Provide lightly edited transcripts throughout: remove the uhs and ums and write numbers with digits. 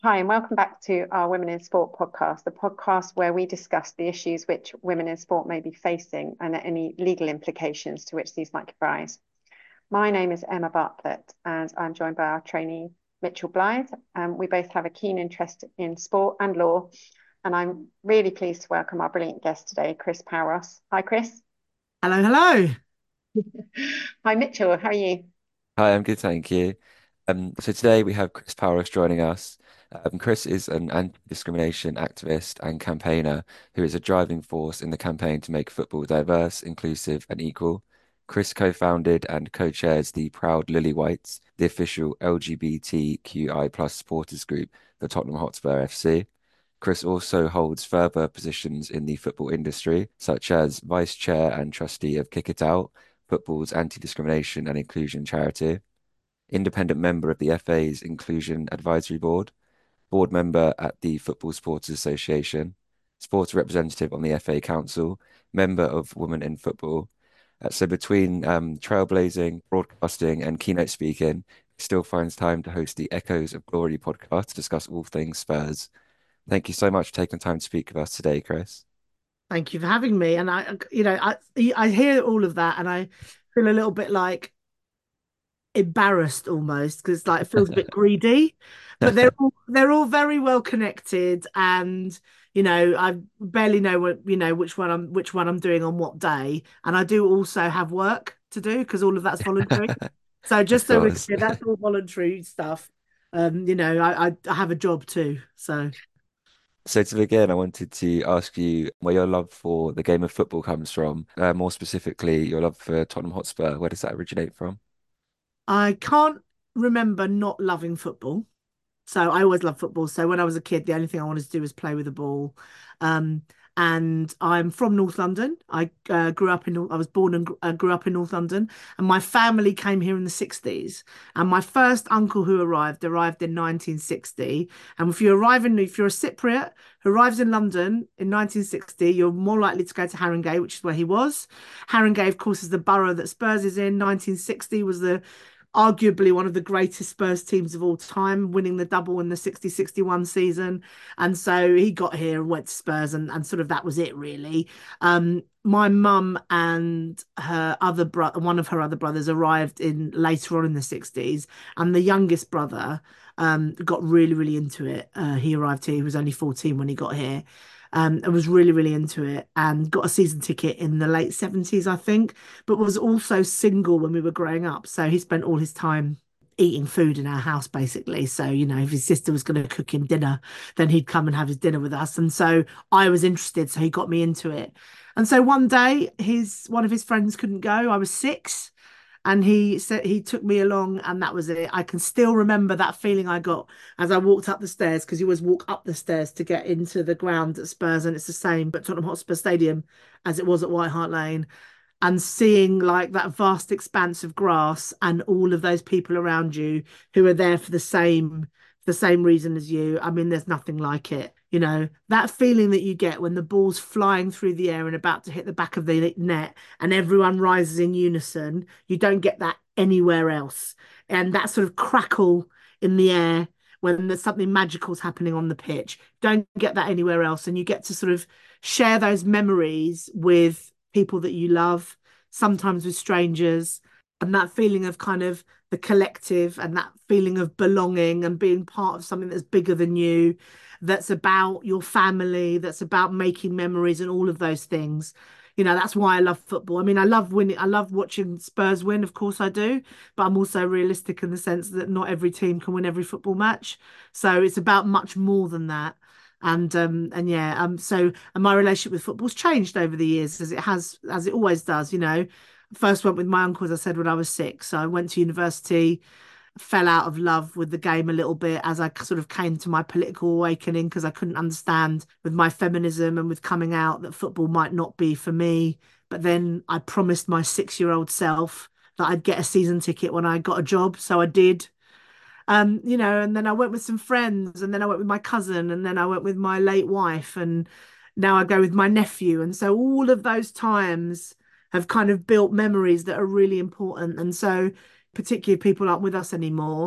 Hi, and welcome back to our Women in Sport podcast, the podcast where we discuss the issues which women in sport may be facing and any legal implications to which these might give rise. My name is Emma Bartlett, and I'm joined by our trainee, Mitchell Blythe. We both have a keen interest in sport and law, and I'm really pleased to welcome our brilliant guest today, Chris Powros. Hi, Chris. Hello, hello. Hi, Mitchell. How are you? Hi, I'm good, thank you. So today we have Chris Powers joining us. Chris is an anti-discrimination activist and campaigner who is a driving force in the campaign to make football diverse, inclusive, and equal. Chris co-founded and co-chairs the Proud Lily Whites, the official LGBTQI+ supporters group for Tottenham Hotspur FC. Chris also holds further positions in the football industry, such as vice chair and trustee of Kick It Out, football's anti-discrimination and inclusion charity, independent member of the FA's Inclusion Advisory Board, board member at the Football Supporters Association, sports representative on the FA Council, member of Women in Football. So between trailblazing, broadcasting, and keynote speaking, he still finds time to host the Echoes of Glory podcast to discuss all things Spurs. Thank you so much for taking time to speak with us today, Chris. Thank you for having me. And I hear all of that, and I feel a little bit like embarrassed almost because like it feels a bit greedy. But they're all very well connected, and I barely know which one I'm doing on what day, and I do also have work to do because all of that's voluntary. So just Of so we're course. clear, that's all voluntary stuff. I have a job too, so. So to begin, I wanted to ask you where your love for the game of football comes from. More specifically, your love for Tottenham Hotspur. Where does that originate from? I can't remember not loving football. So I always loved football. So when I was a kid, the only thing I wanted to do was play with the ball. Um, and I'm from North London. I was born and grew up in North London. And my family came here in the 60s. And my first uncle who arrived in 1960. And if you're a Cypriot who arrives in London in 1960, you're more likely to go to Haringey, which is where he was. Haringey, of course, is the borough that Spurs is in. 1960 was the arguably one of the greatest Spurs teams of all time, winning the double in the 60-61 season. And so he got here and went to Spurs, and sort of that was it, really. My mum and her other brother, one of her other brothers, arrived in later on in the 60s, and the youngest brother got really, really into it. He arrived here, he was only 14 when he got here. And was really, really into it and got a season ticket in the late 70s, I think, but was also single when we were growing up. So he spent all his time eating food in our house, basically. So, if his sister was going to cook him dinner, then he'd come and have his dinner with us. And so I was interested. So he got me into it. And so one day, one of his friends couldn't go. I was 6. And he said he took me along, and that was it. I can still remember that feeling I got as I walked up the stairs, because you always walk up the stairs to get into the ground at Spurs, and it's the same at Tottenham Hotspur Stadium as it was at White Hart Lane, and seeing like that vast expanse of grass and all of those people around you who are there for the same reason as you. I mean, there's nothing like it. That feeling that you get when the ball's flying through the air and about to hit the back of the net and everyone rises in unison, you don't get that anywhere else. And that sort of crackle in the air when there's something magical's happening on the pitch, don't get that anywhere else. And you get to sort of share those memories with people that you love, sometimes with strangers, and that feeling of kind of the collective and that feeling of belonging and being part of something that's bigger than you, that's about your family, that's about making memories and all of those things. That's why I love football. I mean, I love winning. I love watching Spurs win. Of course I do. But I'm also realistic in the sense that not every team can win every football match. So it's about much more than that. And yeah, and my relationship with football's changed over the years, as it always does. First went with my uncle, as I said, when I was 6. So I went to university, fell out of love with the game a little bit as I sort of came to my political awakening, because I couldn't understand with my feminism and with coming out that football might not be for me. But then I promised my 6-year-old self that I'd get a season ticket when I got a job. So I did. And then I went with some friends, and then I went with my cousin, and then I went with my late wife, and now I go with my nephew. And so all of those times have kind of built memories that are really important. And so, particularly if people aren't with us anymore,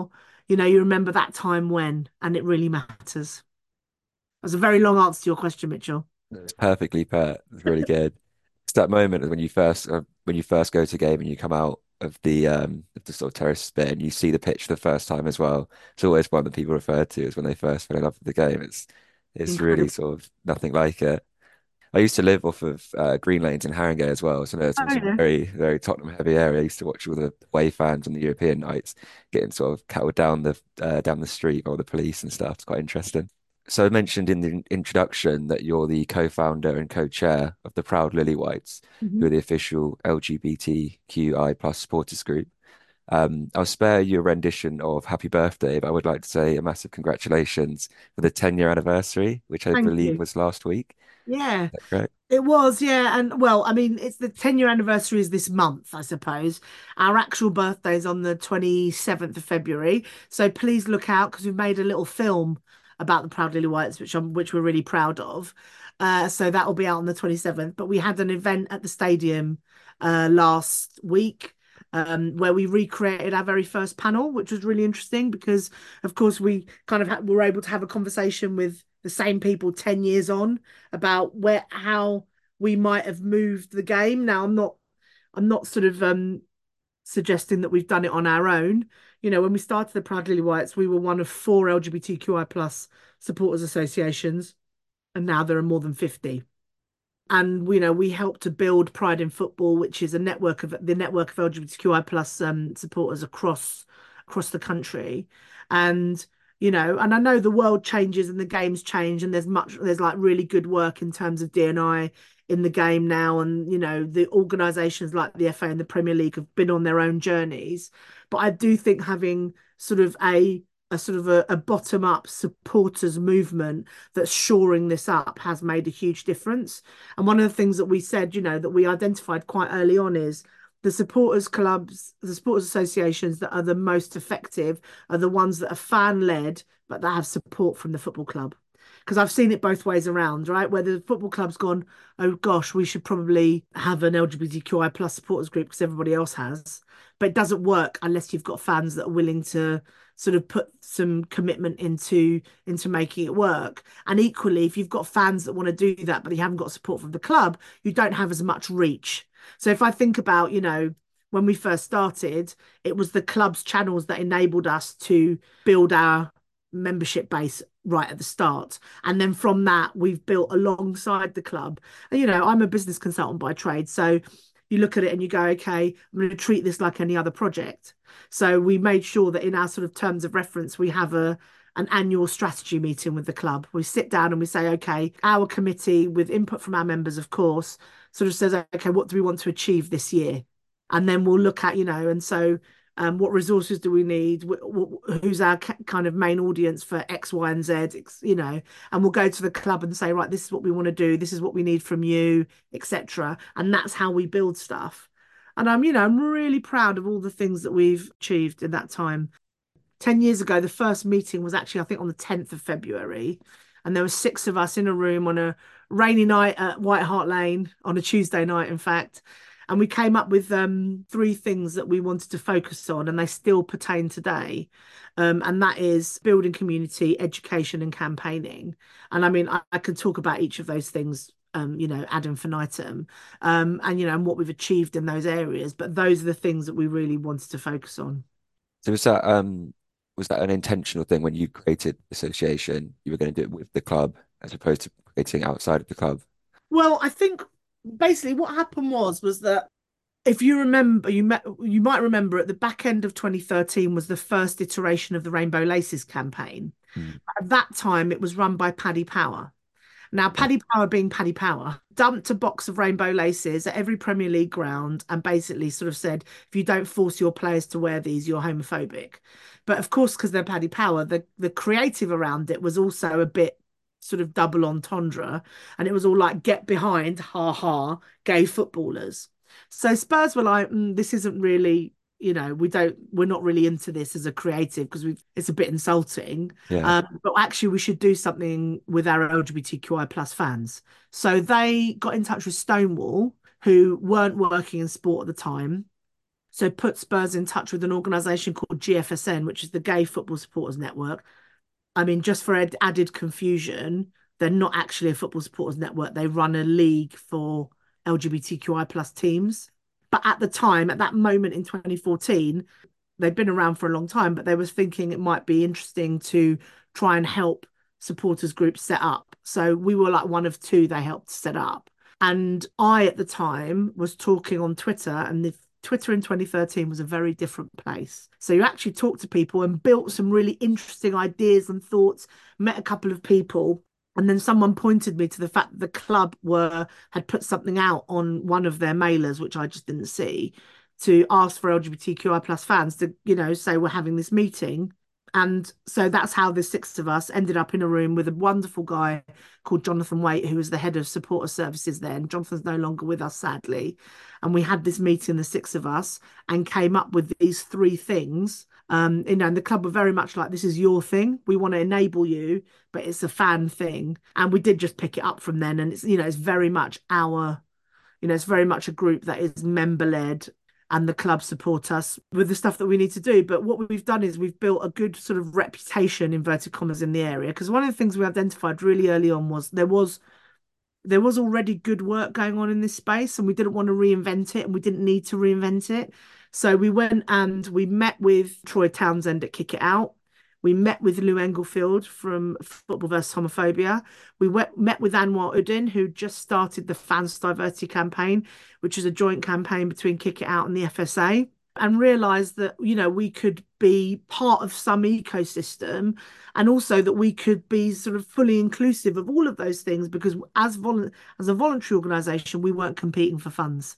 You remember that time when, and it really matters. That's a very long answer to your question, Mitchell. It's perfectly put. It's really good. It's that moment when you first go to a game and you come out of the sort of terrace bit and you see the pitch for the first time as well. It's always one that people refer to as when they first fell in love with the game. It's really Incredible. sort of nothing like it. I used to live off of Green Lanes in Harringay as well, so there's Oh, some yeah. very, very Tottenham heavy area. I used to watch all the away fans on the European nights getting sort of cattled down the street or the police and stuff. It's quite interesting. So I mentioned in the introduction that you're the co-founder and co-chair of the Proud Lily Whites, who Mhm. are the official LGBTQI plus supporters group. I'll spare you a rendition of Happy Birthday, but I would like to say a massive congratulations for the 10-year anniversary, which I Thank believe you. was last week. Yeah. Is that correct? It was, yeah. And well, I mean, it's the 10-year anniversary is this month, I suppose. Our actual birthday is on the 27th of February. So please look out because we've made a little film about the Proud Lily Whites, which we're really proud of. So that will be out on the 27th. But we had an event at the stadium last week. Where we recreated our very first panel, which was really interesting because, of course, we kind of were able to have a conversation with the same people 10 years on about how we might have moved the game. Now, I'm not sort of suggesting that we've done it on our own. When we started the Proud Lily Whites, we were one of four LGBTQI plus supporters associations, and now there are more than 50. And we helped to build Pride in Football, which is the network of LGBTQI plus supporters across the country. And I know the world changes and the games change, and there's like really good work in terms of D&I in the game now, and the organisations like the FA and the Premier League have been on their own journeys. But I do think having sort of a bottom up supporters movement that's shoring this up has made a huge difference. And one of the things that we said, that we identified quite early on is the supporters clubs, the supporters associations that are the most effective are the ones that are fan led, but that have support from the football club. Because I've seen it both ways around, right? Where the football club's gone, oh gosh, we should probably have an LGBTQI plus supporters group because everybody else has. But it doesn't work unless you've got fans that are willing to sort of put some commitment into making it work. And equally, if you've got fans that want to do that, but you haven't got support from the club, you don't have as much reach. So if I think about, when we first started, it was the club's channels that enabled us to build our membership base right at the start. And then from that, we've built alongside the club. And, I'm a business consultant by trade. So you look at it and you go, okay, I'm going to treat this like any other project. So we made sure that in our sort of terms of reference, we have an annual strategy meeting with the club. We sit down and we say, okay, our committee, with input from our members, of course, sort of says, okay, what do we want to achieve this year? And then we'll look at, and so what resources do we need? Who's our kind of main audience for X, Y, and Z, and we'll go to the club and say, right, this is what we want to do. This is what we need from you, etc. And that's how we build stuff. And I'm really proud of all the things that we've achieved in that time. 10 years ago, the first meeting was actually, I think, on the 10th of February. And there were six of us in a room on a rainy night at White Hart Lane, on a Tuesday night, in fact. And we came up with three things that we wanted to focus on, and they still pertain today. And that is building community, education, and campaigning. And I mean, I could talk about each of those things, ad infinitum, and what we've achieved in those areas. But those are the things that we really wanted to focus on. So was that an intentional thing when you created the association? You were going to do it with the club as opposed to creating outside of the club? Well, I think basically what happened was that if you remember, you might remember at the back end of 2013 was the first iteration of the Rainbow Laces campaign. Mm. At that time, it was run by Paddy Power. Now, Paddy Power being Paddy Power, dumped a box of rainbow laces at every Premier League ground and basically sort of said, if you don't force your players to wear these, you're homophobic. But of course, because they're Paddy Power, the creative around it was also a bit sort of double entendre. And it was all like, get behind, ha ha, gay footballers. So Spurs were like, this isn't really, we're not really into this as a creative because it's a bit insulting. Yeah. But actually, we should do something with our LGBTQI plus fans. So they got in touch with Stonewall, who weren't working in sport at the time. So put Spurs in touch with an organisation called GFSN, which is the Gay Football Supporters Network. I mean, just for added confusion, they're not actually a football supporters network. They run a league for LGBTQI plus teams. But at the time, at that moment in 2014, they'd been around for a long time, but they was thinking it might be interesting to try and help supporters groups set up. So we were like one of two they helped set up. And I, at the time, was talking on Twitter, and the Twitter in 2013 was a very different place. So you actually talked to people and built some really interesting ideas and thoughts, met a couple of people. And then someone pointed me to the fact that the club had put something out on one of their mailers, which I just didn't see, to ask for LGBTQI plus fans to, say we're having this meeting. And so that's how the six of us ended up in a room with a wonderful guy called Jonathan Waite, who was the head of supporter services then. Jonathan's no longer with us, sadly. And we had this meeting, the six of us, and came up with these three things. And the club were very much like, this is your thing. We want to enable you, but it's a fan thing. And we did just pick it up from then. And it's very much it's very much a group that is member led, and the club support us with the stuff that we need to do. But what we've done is we've built a good sort of reputation, inverted commas, in the area. Because one of the things we identified really early on was there was already good work going on in this space, and we didn't want to reinvent it, and we didn't need to reinvent it. So we went and we met with Troy Townsend at Kick It Out. We met with Lou Englefield from Football vs Homophobia. We met with Anwar Uddin, who just started the Fans Diversity campaign, which is a joint campaign between Kick It Out and the FSA, and realised that, we could be part of some ecosystem, and also that we could be sort of fully inclusive of all of those things, because as a voluntary organisation, we weren't competing for funds.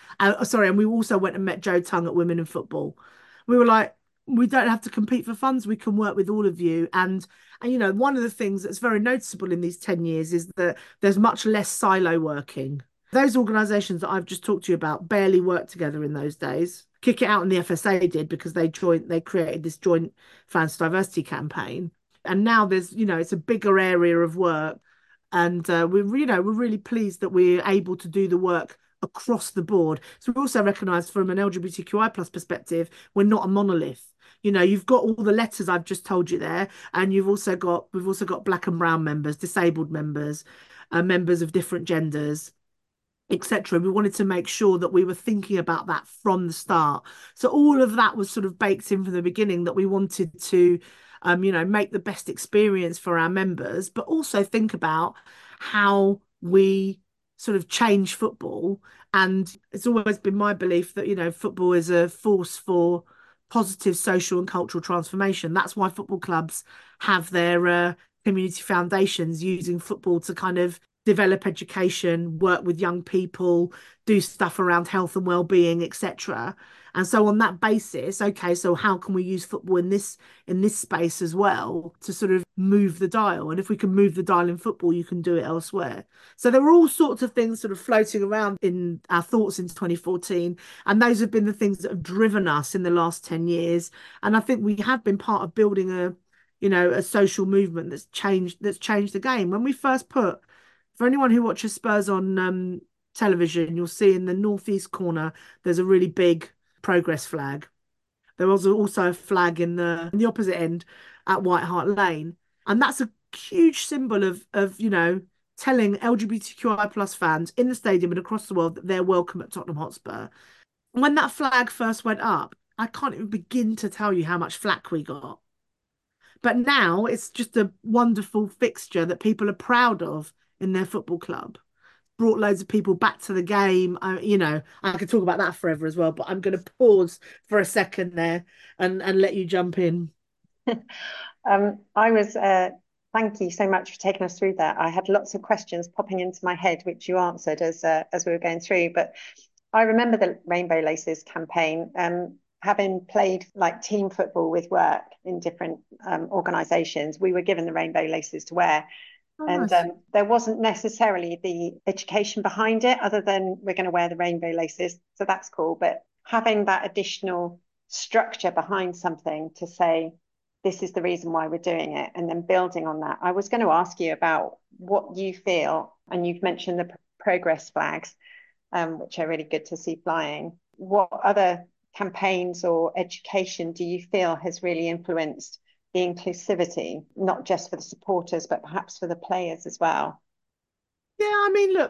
And we also went and met Joe Tongue at Women in Football. We were like, we don't have to compete for funds. We can work with all of you. And one of the things that's very noticeable in these 10 years is that there's much less silo working. Those organisations that I've just talked to you about barely worked together in those days. Kick It Out and the FSA did, because they created this joint fans diversity campaign. And now there's, it's a bigger area of work. And we're really pleased that we're able to do the work across the board. So we also recognise, from an LGBTQI plus perspective, we're not a monolith. You've got all the letters I've just told you there, and we've also got black and brown members, disabled members, members of different genders, etc. We wanted to make sure that we were thinking about that from the start. So all of that was sort of baked in from the beginning, that we wanted to, make the best experience for our members, but also think about how we sort of change football. And it's always been my belief that, football is a force for positive social and cultural transformation. That's why football clubs have their community foundations, using football to kind of develop education, work with young people, do stuff around health and well-being, etc. And so on that basis, okay, so how can we use football in this space as well to sort of move the dial? And if we can move the dial in football, you can do it elsewhere. So there were all sorts of things sort of floating around in our thoughts in 2014. And those have been the things that have driven us in the last 10 years. And I think we have been part of building a social movement that's changed the game. When we first put, for anyone who watches Spurs on television, you'll see in the northeast corner there's a really big progress flag. There was also a flag in the opposite end at White Hart Lane, and that's a huge symbol of telling LGBTQI plus fans in the stadium and across the world that they're welcome at Tottenham Hotspur. When that flag first went up, I can't even begin to tell you how much flack we got. But now it's just a wonderful fixture that people are proud of in their football club. Brought loads of people back to the game. I could talk about that forever as well, but I'm going to pause for a second there and let you jump in. Thank you so much for taking us through that. I had lots of questions popping into my head, which you answered as we were going through. But I remember the Rainbow Laces campaign, having played like team football with work in different organisations. We were given the Rainbow Laces to wear. Oh, and nice. There wasn't necessarily the education behind it, other than we're going to wear the rainbow laces. So that's cool. But having that additional structure behind something to say, this is the reason why we're doing it, and then building on that. I was going to ask you about what you feel, and you've mentioned the progress flags, which are really good to see flying. What other campaigns or education do you feel has really influenced the inclusivity, not just for the supporters, but perhaps for the players as well? Yeah, I mean, look,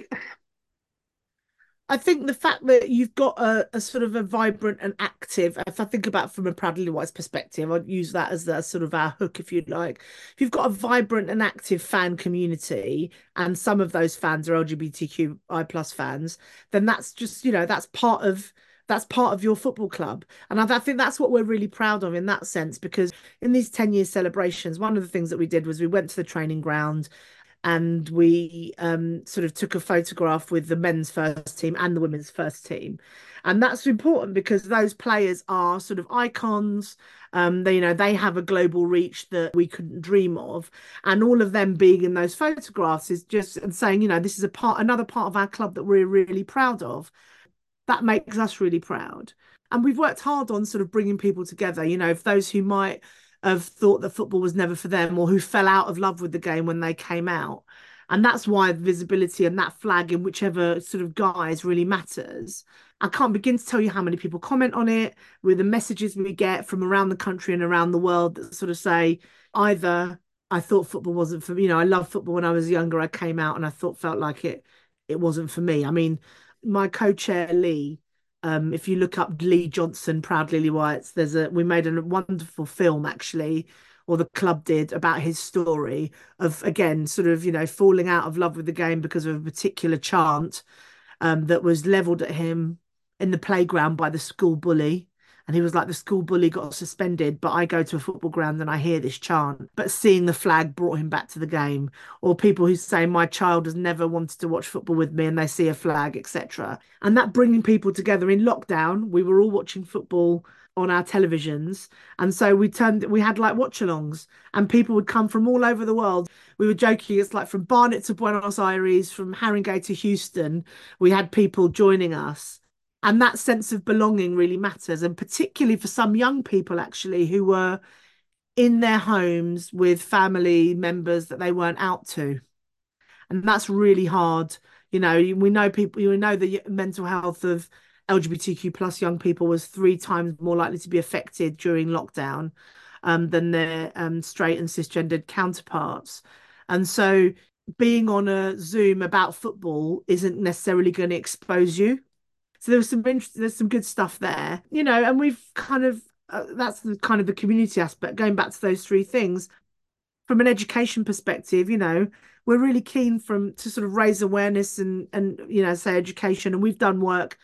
I think the fact that you've got a sort of a vibrant and active, if I think about from a Proudly White's perspective, I'd use that as the sort of our hook, if you like. If you've got a vibrant and active fan community, and some of those fans are LGBTQI plus fans, then that's just, that's part of your football club. And I think that's what we're really proud of in that sense, because in these 10-year celebrations, one of the things that we did was we went to the training ground and we sort of took a photograph with the men's first team and the women's first team. And that's important because those players are sort of icons. They have a global reach that we couldn't dream of. And all of them being in those photographs is just and saying, this is another part of our club that we're really proud of. That makes us really proud. And we've worked hard on sort of bringing people together, if those who might have thought that football was never for them or who fell out of love with the game when they came out. And that's why visibility and that flag in whichever sort of guise really matters. I can't begin to tell you how many people comment on it, with the messages we get from around the country and around the world that sort of say either I thought football wasn't for me, I loved football when I was younger, I came out and I felt like it wasn't for me. I mean, my co-chair Lee, if you look up Lee Johnson, Proud Lily Whites, we made a wonderful film actually, or the club did, about his story of, again, sort of, falling out of love with the game because of a particular chant that was leveled at him in the playground by the school bully. And he was like, the school bully got suspended, but I go to a football ground and I hear this chant. But seeing the flag brought him back to the game. Or people who say, my child has never wanted to watch football with me and they see a flag, etc. And that bringing people together in lockdown, we were all watching football on our televisions. And so we had like watch-alongs and people would come from all over the world. We were joking, it's like from Barnet to Buenos Aires, from Haringey to Houston, we had people joining us. And that sense of belonging really matters. And particularly for some young people, actually, who were in their homes with family members that they weren't out to. And that's really hard. We know the mental health of LGBTQ plus young people was 3 times more likely to be affected during lockdown than their straight and cisgendered counterparts. And so being on a Zoom about football isn't necessarily going to expose you. So there's some good stuff there, and we've kind of that's the kind of the community aspect. Going back to those 3 things, from an education perspective, we're really keen to sort of raise awareness and say education, and we've done work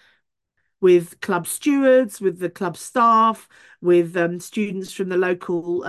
with club stewards, with the club staff, with students from the local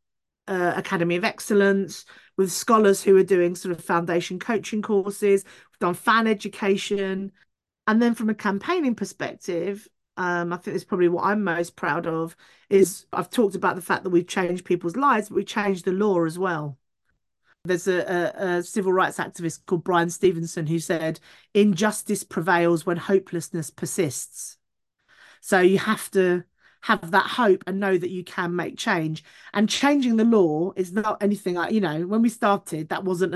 Academy of Excellence, with scholars who are doing sort of foundation coaching courses. We've done fan education. And then from a campaigning perspective, I think it's probably what I'm most proud of is I've talked about the fact that we've changed people's lives, but we changed the law as well. There's a civil rights activist called Brian Stevenson who said, injustice prevails when hopelessness persists. So you have to have that hope and know that you can make change. And changing the law is not anything like, when we started, that wasn't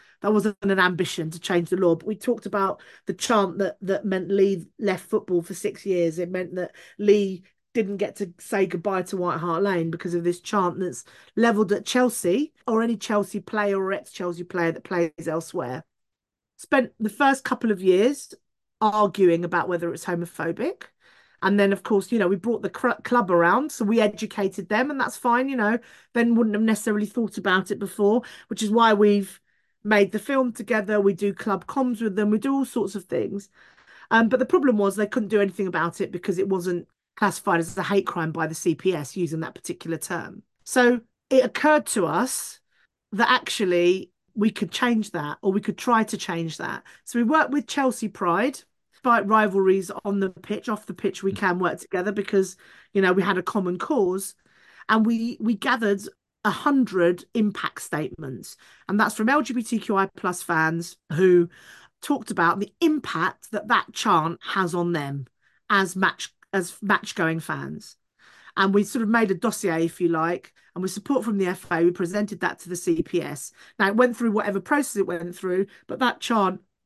an ambition to change the law, but we talked about the chant that meant Lee left football for 6 years. It meant that Lee didn't get to say goodbye to White Hart Lane because of this chant that's levelled at Chelsea or any Chelsea player or ex-Chelsea player that plays elsewhere. Spent the first couple of years arguing about whether it's homophobic. And then, of course, we brought the club around, so we educated them, and that's fine, then wouldn't have necessarily thought about it before, which is why we've made the film together. We do club comms with them. We do all sorts of things. But the problem was they couldn't do anything about it because it wasn't classified as a hate crime by the CPS using that particular term. So it occurred to us that actually we could change that, or we could try to change that. So we worked with Chelsea Pride. Despite rivalries on the pitch, off the pitch, we can work together because, we had a common cause. And we gathered 100 impact statements, and that's from LGBTQI plus fans who talked about the impact that chant has on them as match going fans. And we sort of made a dossier, if you like, and with support from the FA, we presented that to the CPS. Now, it went through whatever process it went through, but that chant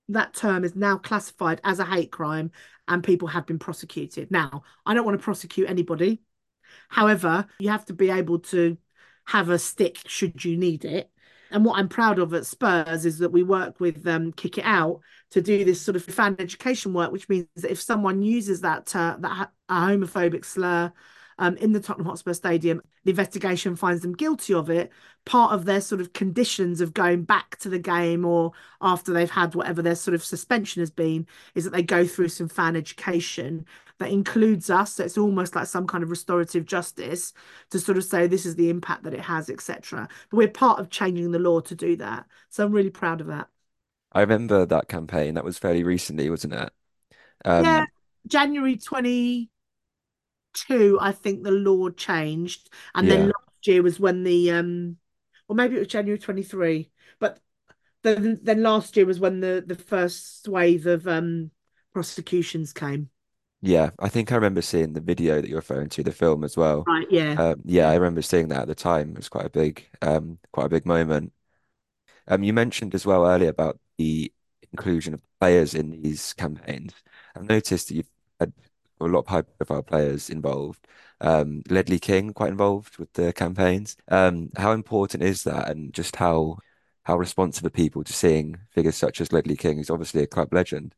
that term is now classified as a hate crime and people have been prosecuted. Now, I don't want to prosecute anybody. However, you have to be able to have a stick should you need it. And what I'm proud of at Spurs is that we work with Kick It Out to do this sort of fan education work, which means that if someone uses that a homophobic slur in the Tottenham Hotspur Stadium, the investigation finds them guilty of it. Part of their sort of conditions of going back to the game or after they've had whatever their sort of suspension has been is that they go through some fan education that includes us. So it's almost like some kind of restorative justice to sort of say this is the impact that it has, etc. But we're part of changing the law to do that. So I'm really proud of that. I remember that campaign. That was fairly recently, wasn't it? Yeah, Um, January 22, I think the law changed. And then yeah, last year was when or maybe it was January 23, but then last year was when the first wave of prosecutions came. yeah. I think I remember seeing the video that you're referring to, the film as well. Right, yeah. Yeah, Yeah. I remember seeing that at the time. It was quite a big moment. You mentioned as well earlier about the inclusion of players in these campaigns. I've noticed that you've had a lot of high-profile players involved. Ledley King quite involved with the campaigns. How important is that, and just how responsive are people to seeing figures such as Ledley King, who's obviously a club legend?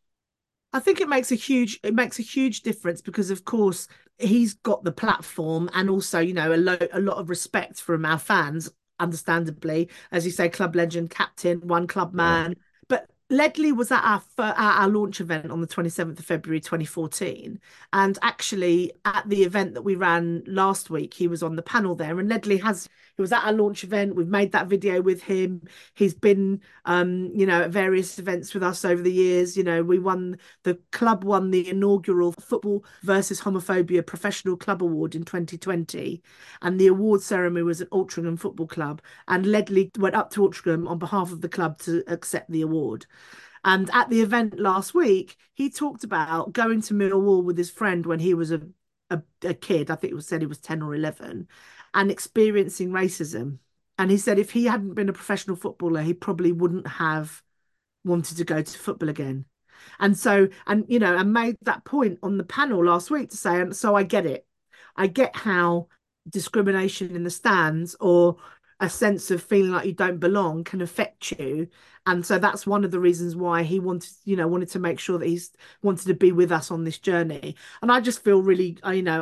I think it makes a huge difference because of course he's got the platform and also, a lot of respect from our fans, understandably. As you say, club legend, captain, one club Yeah, man. But Ledley was at our launch event on the 27th of February 2014. And actually at the event that we ran last week, he was on the panel there. And he was at our launch event. We've made that video with him. He's been at various events with us over the years. The club won the inaugural Football versus Homophobia Professional Club Award in 2020, and the award ceremony was at Altrincham Football Club. And Ledley went up to Altrincham on behalf of the club to accept the award. And at the event last week, he talked about going to Millwall with his friend when he was a kid. I think it was said he was 10 or 11, and experiencing racism. And he said if he hadn't been a professional footballer, he probably wouldn't have wanted to go to football again. And so, and made that point on the panel last week to say, and so I get it. I get how discrimination in the stands or a sense of feeling like you don't belong can affect you. And so that's one of the reasons why he wanted to make sure that he's wanted to be with us on this journey. And I just feel really,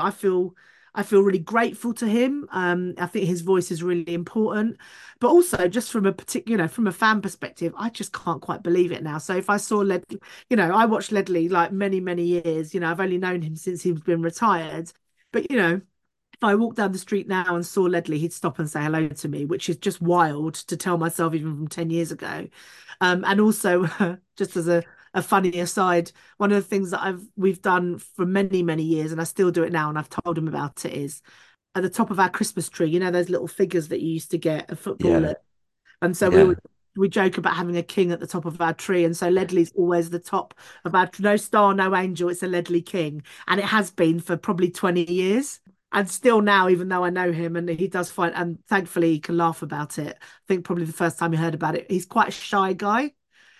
I feel really grateful to him. I think his voice is really important, but also just from a particular, from a fan perspective, I just can't quite believe it now. So if I saw Ledley, I watched Ledley like many, many years. I've only known him since he's been retired. But if I walked down the street now and saw Ledley, he'd stop and say hello to me, which is just wild to tell myself even from 10 years ago. And also, just as a funny aside, one of the things that we've done for many, many years, and I still do it now, and I've told him about it, is at the top of our Christmas tree, those little figures that you used to get of yeah, footballers. And so yeah. we joke about having a king at the top of our tree. And so Ledley's always the top of our no star, no angel. It's a Ledley King. And it has been for probably 20 years. And still now, even though I know him and he does find, and thankfully he can laugh about it. I think probably the first time he heard about it, he's quite a shy guy.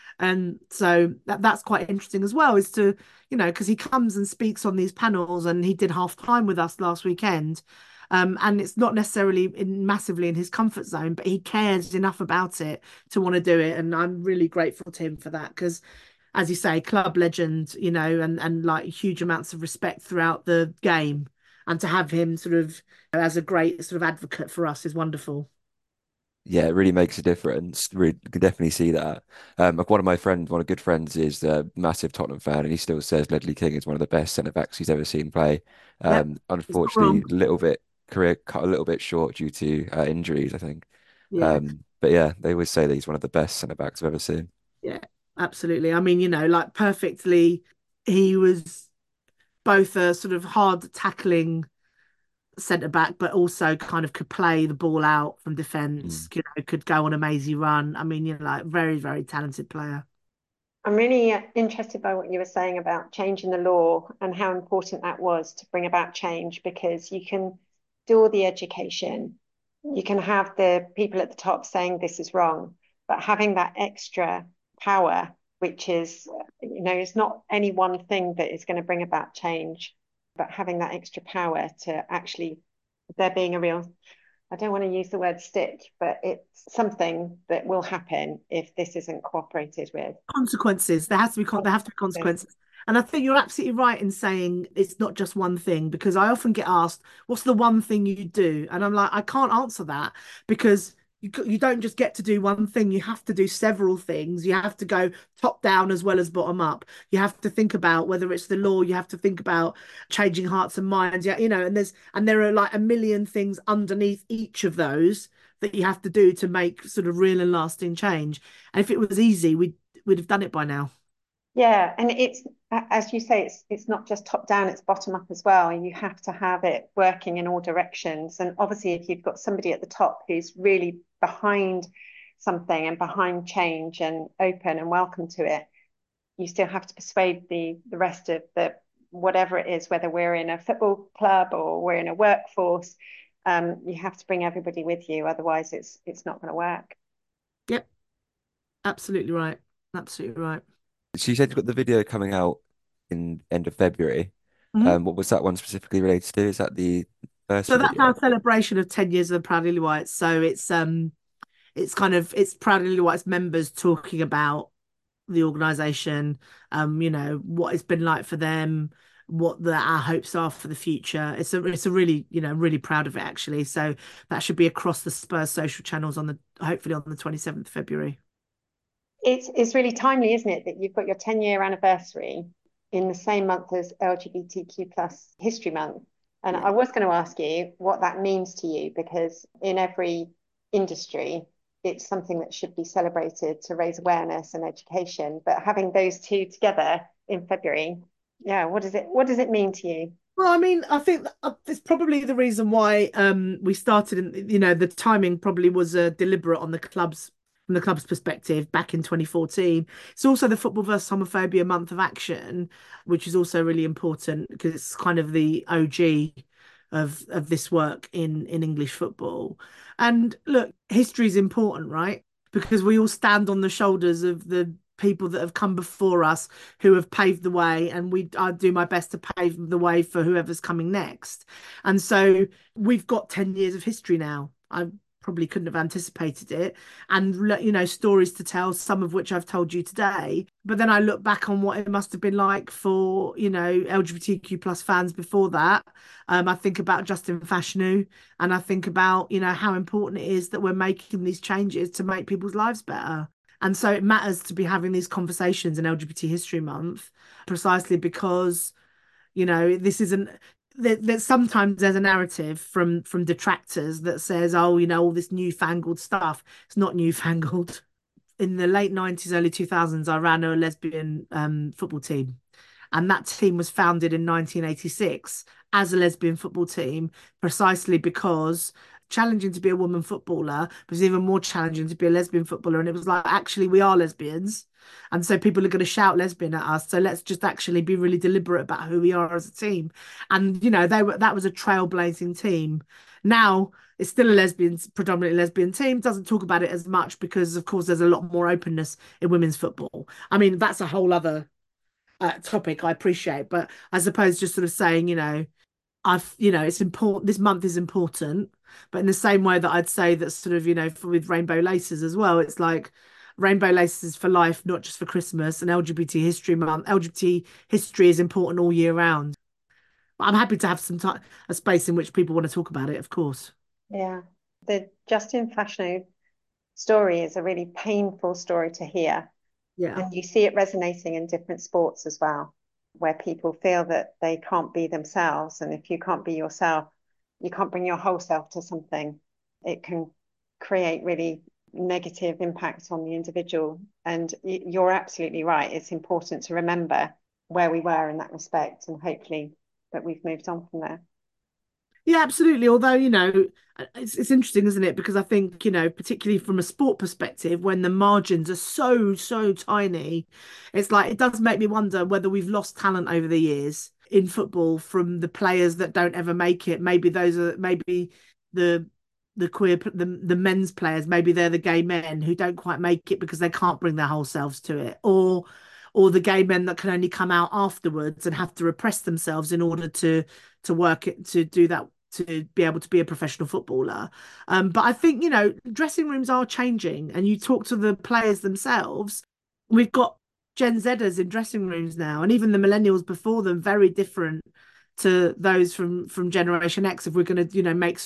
And so that's quite interesting as well, is to, because he comes and speaks on these panels and he did half time with us last weekend. And it's not necessarily massively in his comfort zone, but he cares enough about it to want to do it. And I'm really grateful to him for that because, as you say, club legend, and like huge amounts of respect throughout the game. And to have him sort of as a great sort of advocate for us is wonderful. Yeah, it really makes a difference. Really, could definitely see that. Like one of good friends, is a massive Tottenham fan, and he still says Ledley King is one of the best centre backs he's ever seen play. Yep, he's not Unfortunately, wrong. career cut a little bit short due to injuries, I think. Yeah. But yeah, they always say that he's one of the best centre backs I've ever seen. Yeah, absolutely. I mean, like perfectly, he was both a sort of hard tackling centre back, but also kind of could play the ball out from defence, Mm. could go on a mazy run. I mean, like very, very talented player. I'm really interested by what you were saying about changing the law and how important that was to bring about change because you can do all the education, you can have the people at the top saying this is wrong, but having that extra power which is, it's not any one thing that is going to bring about change, but having that extra power to actually, there being a real, I don't want to use the word stitch, but it's something that will happen if this isn't cooperated with. Consequences. There have to be consequences. And I think you're absolutely right in saying it's not just one thing, because I often get asked, what's the one thing you do? And I'm like, I can't answer that, because you don't just get to do one thing. You have to do several things. You have to go top down as well as bottom up. You have to think about whether it's the law. You have to think about changing hearts and minds. Yeah, and there are like a million things underneath each of those that you have to do to make sort of real and lasting change. And if it was easy, we'd have done it by now. Yeah, and it's, as you say, it's not just top down, it's bottom up as well. You have to have it working in all directions. And obviously, if you've got somebody at the top who's really behind something and behind change and open and welcome to it, you still have to persuade the rest of the whatever it is, whether we're in a football club or we're in a workforce. You have to bring everybody with you, otherwise it's not going to work. Yep, absolutely right. Absolutely right. So you said you've got the video coming out in end of February. Mhm. What was that one specifically related to? Is that the first So that's video? our celebration of 10 years of the Proud Lily Whites. So it's Proud Lily Whites members talking about the organisation, what it's been like for them, what our hopes are for the future. It's a really, really proud of it actually. So that should be across the Spurs social channels hopefully on the 27th of February. It's really timely, isn't it, that you've got your 10-year anniversary in the same month as LGBTQ plus History Month. And Yeah. I was going to ask you what that means to you, because in every industry, it's something that should be celebrated to raise awareness and education. But having those two together in February, yeah, what does it mean to you? Well, I mean, I think it's probably the reason why we started, and the timing probably was deliberate from the club's perspective back in 2014. It's also the Football versus Homophobia Month of Action, which is also really important because it's kind of the OG of this work in English football. And look, history is important, right? Because we all stand on the shoulders of the people that have come before us who have paved the way, and I do my best to pave the way for whoever's coming next. And so we've got 10 years of history now. I probably couldn't have anticipated it, and stories to tell, some of which I've told you today. But then I look back on what it must have been like for LGBTQ plus fans before that. I think about Justin Fashanu, and I think about how important it is that we're making these changes to make people's lives better. And so it matters to be having these conversations in LGBT History Month, precisely because, this isn't that sometimes there's a narrative from detractors that says, oh, all this newfangled stuff. It's not newfangled. In the late 90s, early 2000s, I ran a lesbian football team. And that team was founded in 1986 as a lesbian football team, precisely because challenging to be a woman footballer was even more challenging to be a lesbian footballer. And it was like, actually, we are lesbians. And so people are going to shout lesbian at us. So let's just actually be really deliberate about who we are as a team. And, that was a trailblazing team. Now, it's still predominantly lesbian team, doesn't talk about it as much because, of course, there's a lot more openness in women's football. I mean, that's a whole other topic I appreciate, but I suppose just sort of saying, it's important. This month is important, but in the same way that I'd say that sort of, with Rainbow Laces as well, it's like Rainbow Laces for life, not just for Christmas. And LGBT History Month, LGBT history is important all year round. But I'm happy to have some time, a space in which people want to talk about it, of course. Yeah, the Justin Fashanu story is a really painful story to hear. Yeah. And you see it resonating in different sports as well, where people feel that they can't be themselves. And if you can't be yourself, you can't bring your whole self to something. It can create really negative impacts on the individual. And you're absolutely right. It's important to remember where we were in that respect, and hopefully that we've moved on from there. Yeah, absolutely. Although, it's interesting, isn't it? Because I think, particularly from a sport perspective, when the margins are so, so tiny, it's like it does make me wonder whether we've lost talent over the years in football from the players that don't ever make it. Maybe the the the men's players, maybe they're the gay men who don't quite make it because they can't bring their whole selves to it, or the gay men that can only come out afterwards and have to repress themselves in order to work it, to do that, to be able to be a professional footballer. But I think, dressing rooms are changing, and you talk to the players themselves. We've got Gen Zers in dressing rooms now, and even the millennials before them, very different to those from Generation X, if we're going to, make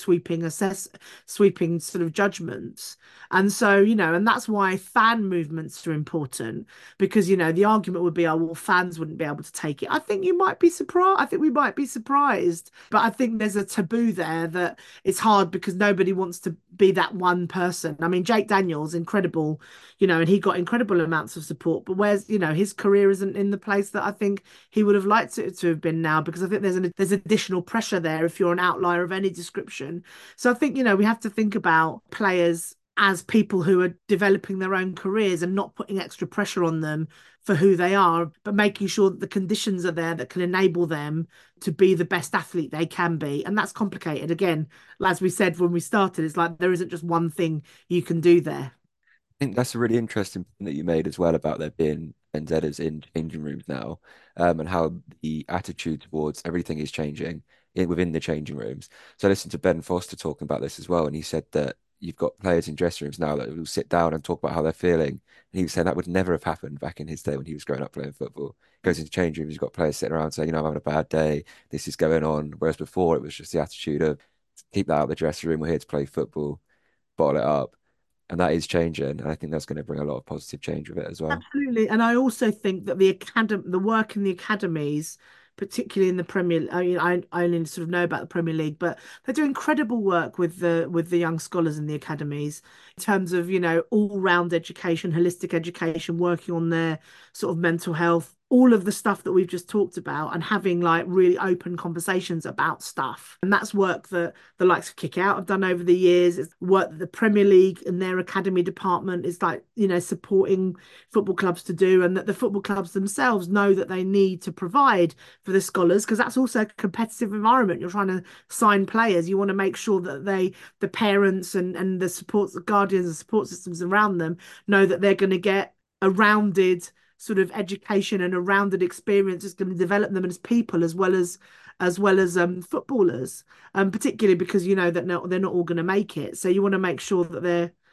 sweeping sort of judgments. And so, and that's why fan movements are important, because, the argument would be, oh, well, fans wouldn't be able to take it. I think you might be surprised. I think we might be surprised. But I think there's a taboo there that it's hard because nobody wants to be that one person. I mean, Jake Daniels, incredible, and he got incredible amounts of support. But where's, his career isn't in the place that I think he would have liked it to have been now, because I think there's additional pressure there if you're an outlier of any description. So I think, we have to think about players as people who are developing their own careers and not putting extra pressure on them for who they are, but making sure that the conditions are there that can enable them to be the best athlete they can be. And that's complicated. Again, as we said when we started, it's like there isn't just one thing you can do there. I think that's a really interesting point that you made as well about there being vendettas in changing rooms now, and how the attitude towards everything is changing within the changing rooms. So I listened to Ben Foster talking about this as well, and he said that you've got players in dressing rooms now that will sit down and talk about how they're feeling. And he was saying that would never have happened back in his day when he was growing up playing football. Goes into change rooms, you've got players sitting around saying, I'm having a bad day, this is going on. Whereas before it was just the attitude of keep that out of the dressing room, we're here to play football, bottle it up. And that is changing. And I think that's going to bring a lot of positive change with it as well. Absolutely. And I also think that the work in the academies, particularly in the Premier, I mean, I only sort of know about the Premier League, but they do incredible work with the young scholars in the academies in terms of, all-round education, holistic education, working on their sort of mental health, all of the stuff that we've just talked about, and having like really open conversations about stuff. And that's work that the likes of Kick Out have done over the years. It's work that the Premier League and their academy department is like, supporting football clubs to do, and that the football clubs themselves know that they need to provide for the scholars, because that's also a competitive environment. You're trying to sign players. You want to make sure that the parents and the supports, the guardians and support systems around them know that they're going to get a rounded sort of education and a rounded experience is going to develop them as people as well as footballers, particularly because that they're not all going to make it. So you want to make sure that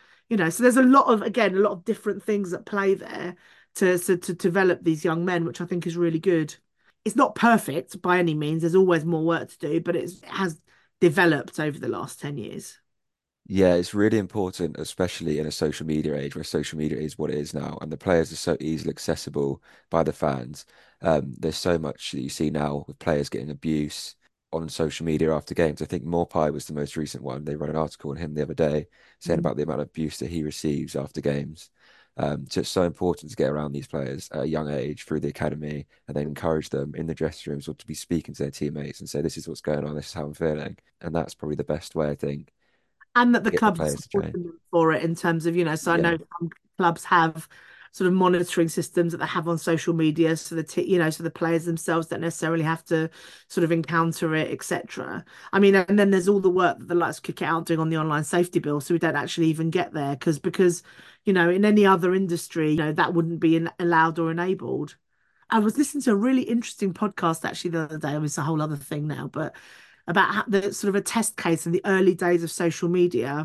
so there's a lot of different things at play there to develop these young men, which I think is really good. It's not perfect by any means. There's always more work to do, but it has developed over the last 10 years. Yeah, it's really important, especially in a social media age where social media is what it is now, and the players are so easily accessible by the fans. There's so much that you see now with players getting abuse on social media after games. I think Morpie was the most recent one. They ran an article on him the other day saying Mm. about the amount of abuse that he receives after games. So it's so important to get around these players at a young age through the academy and then encourage them in the dressing rooms or to be speaking to their teammates and say, this is what's going on, this is how I'm feeling. And that's probably the best way, I think, And that the get the clubs are players to change. supporting them for it in terms of, so I Yeah, know some clubs have sort of monitoring systems that they have on social media, so so the players themselves don't necessarily have to sort of encounter it, etc. I mean, and then there's all the work that the likes of Kick It Out doing on the online safety bill, so we don't actually even get there because in any other industry, that wouldn't be allowed or enabled. I was listening to a really interesting podcast actually the other day. I mean, it's a whole other thing now, but about how the sort of a test case in the early days of social media,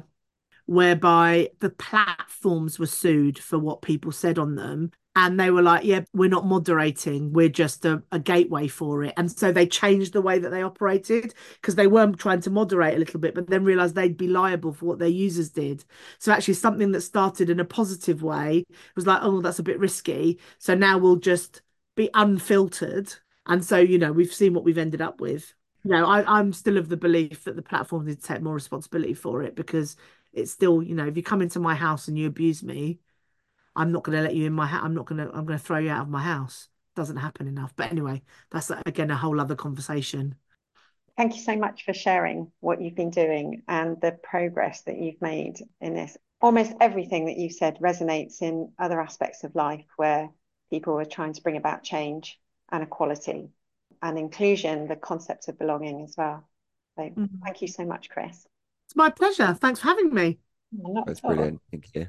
whereby the platforms were sued for what people said on them. And they were like, yeah, we're not moderating, we're just a gateway for it. And so they changed the way that they operated because they weren't trying to moderate a little bit, but then realized they'd be liable for what their users did. So actually, something that started in a positive way was like, oh, that's a bit risky. So now we'll just be unfiltered. And so, we've seen what we've ended up with. I'm still of the belief that the platforms need to take more responsibility for it, because it's still, if you come into my house and you abuse me, I'm not going to let you in my house. I'm going to throw you out of my house. Doesn't happen enough. But anyway, that's again a whole other conversation. Thank you so much for sharing what you've been doing and the progress that you've made in this. Almost everything that you've said resonates in other aspects of life where people are trying to bring about change and equality and inclusion, the concept of belonging as well. So Mhm. thank you so much, Chris. It's my pleasure. Thanks for having me. Not That's at all. brilliant. Thank you.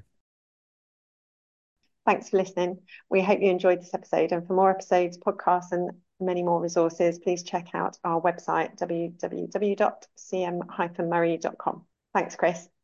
Thanks for listening. We hope you enjoyed this episode. And for more episodes, podcasts, and many more resources, please check out our website, www.cm-murray.com. Thanks, Chris.